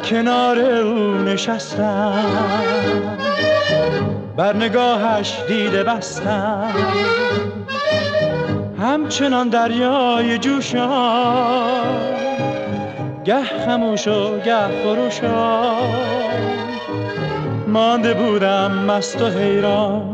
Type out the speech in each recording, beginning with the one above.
کنار او نشستم، بر نگاهش دیده بستم، همچنان دریای جوشان، گه خموش و گه خروشان، مانده بودم مست و حیران.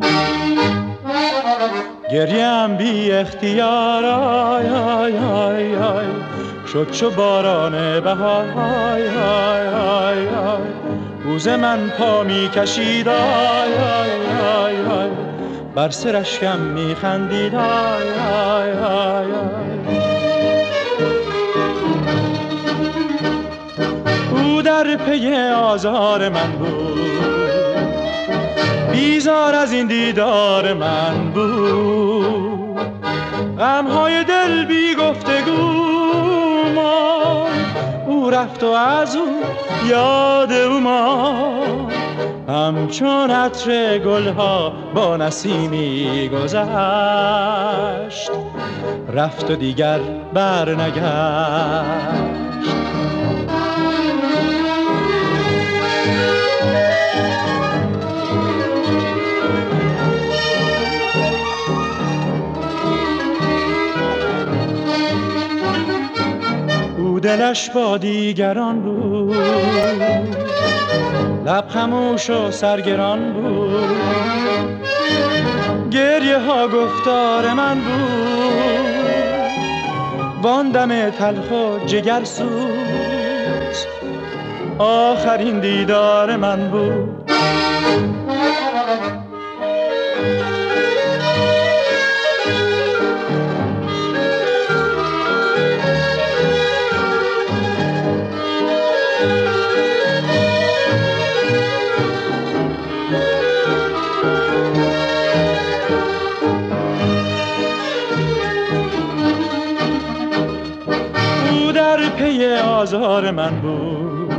گریم بی اختیار آی آی آی آی شد چو باران بهار آی آی آی آی روز من پا می کشید آی آی آی آی بر سر اشکم می خندید آی آی آی آی. او در پی آزار من بود، بیزار از این دیدار من بود، غمهای دل بی گفتگو ماند، او رفت و از او یاد او ماند، همچون عطر گلها با نسیمی گذشت، رفت و دیگر برنگشت. دلش با دیگران بود، لب خموش و سرگران بود، گریه ها گفتار من بود، وان دم تلخ و جگرسوز آخرین دیدار من بود. آزار من بود،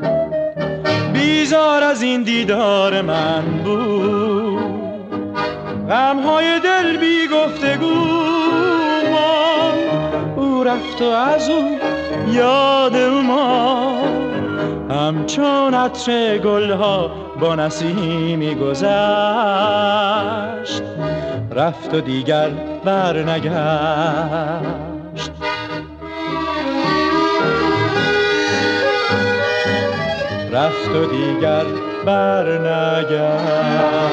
بیزار از این دیدار من بود، غمهای دل بی گفتگو ماند، او رفت و از او یاد او ماند، همچون عطر گلها با نسیمی گذشت، رفت و دیگر برنگشت. رفت و دیگر برنگشت.